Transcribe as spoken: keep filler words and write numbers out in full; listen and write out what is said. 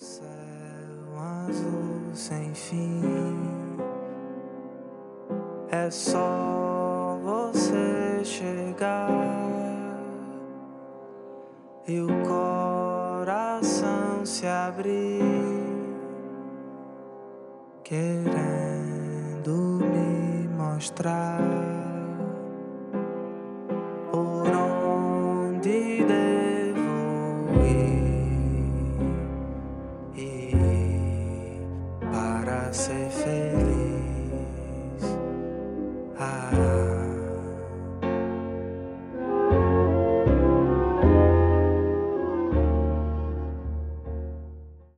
céu azul sem fim, é só você chegar e o coração se abrir, querendo me mostrar